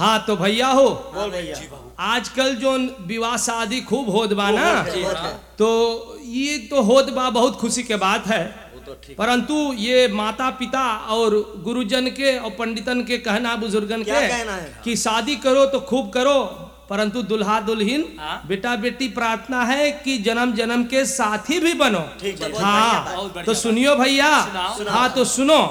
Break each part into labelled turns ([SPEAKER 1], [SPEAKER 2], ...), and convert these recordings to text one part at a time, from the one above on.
[SPEAKER 1] हाँ तो भैया हो,
[SPEAKER 2] बोल भैया।
[SPEAKER 1] आजकल जो विवाह शादी खूब होत बा ना,
[SPEAKER 2] जी हाँ।
[SPEAKER 1] तो ये तो होत बा, बहुत खुशी के बात है। परंतु ये माता पिता और गुरुजन के और पंडितन के कहना, बुजुर्गन
[SPEAKER 2] क्या
[SPEAKER 1] के
[SPEAKER 2] कहना है?
[SPEAKER 1] कि शादी करो तो खूब करो, परंतु दुल्हा दुल्हन बेटा बेटी प्रार्थना है कि जन्म जन्म के साथी भी बनो।
[SPEAKER 2] ठीक है, बहुत
[SPEAKER 1] हाँ
[SPEAKER 2] बढ़िया बात।
[SPEAKER 1] तो सुनियो भैया,
[SPEAKER 2] सुनाओ।
[SPEAKER 1] हाँ तो सुनो।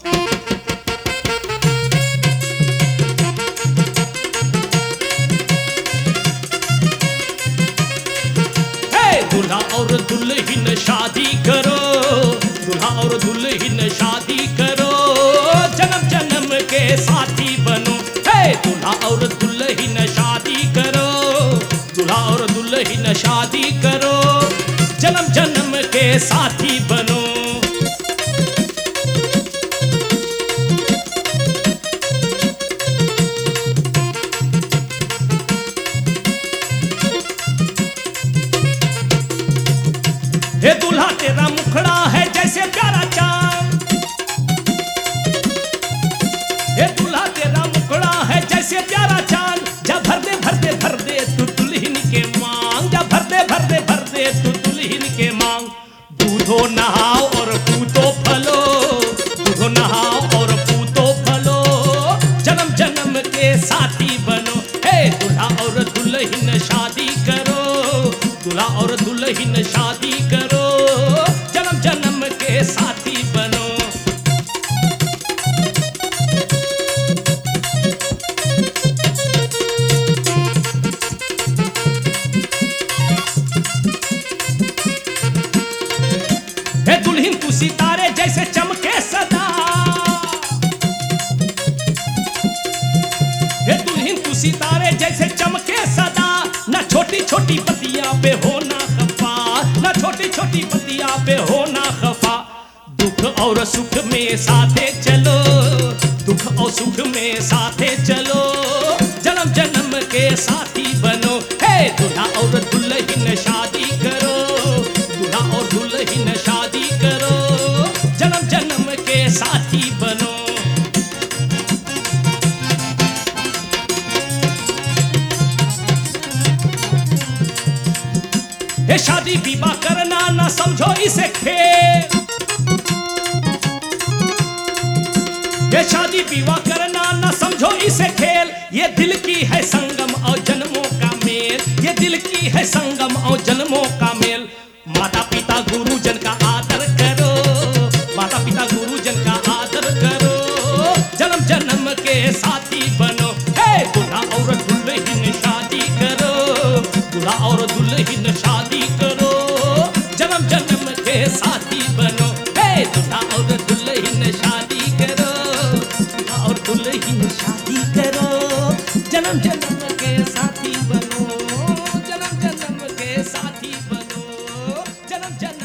[SPEAKER 1] दूल्हा और दुल्हन शादी करो, दूल्हा और दुल्हन शादी करो, जन्म जन्म के साथी बनो। हे दूल्हा और दुल्हन शादी करो, दूल्हा और दुल्हन शादी करो, जन्म जन्म के साथी बनो। हे दूल्हा तेरा मुखड़ा है जैसे प्यारा चांद, हे दूल्हा तेरा मुखड़ा है जैसे प्यारा चांद, जा भर दे तू दुल्हन के मांग, जा भर दे तू दुल्हन के मांग। दूधो नहाओ और पूतो फलो, दूधो नहाओ और पूतो फलो, जन्म जन्म के साथी बनो। हे दूल्हा और दुल्हन शादी करो, दूल्हा और दुल्हन शादी करो, जन्म जन्म के साथी बनो। हे दुल्हन तू सितारे जैसे चमके सदा, हे दुल्हन तू सितारे जैसे चमके सदा, ना छोटी छोटी बतिया पे होना खफा, ना छोटी छोटी बतिया पे होना खफा। दुख और सुख में साथे चलो, दुख और सुख में साथे चलो, जन्म जन्म के साथी बनो। हे दूल्हा और दुल्हन शादी करो, दूल्हा और दुल्हन शादी करो, जन्म जन्म के साथी बनो। हे शादी विवाह करना ना समझो इसे खेल, ये शादी विवाह करना ना समझो इसे खेल, ये दिल की है संगम और जन्मों का मेल, ये दिल की है संगम और जन्मों का मेल। माता पिता गुरुजन का आदर करो, माता पिता गुरुजन का आदर करो, जन्म जन्म के साथी बनो। हे दूल्हा और दुल्हन शादी करो, दूल्हा और दुल्हन शादी करो, जन्म जन्म के साथी बनो। हे दूल्हा और दुल्हन शादी करो, दूल्हा और दुल्हन शादी करो, जन्म जन्म के साथी बनो, जन्म जन्म के साथी बनो, जन्म जन्म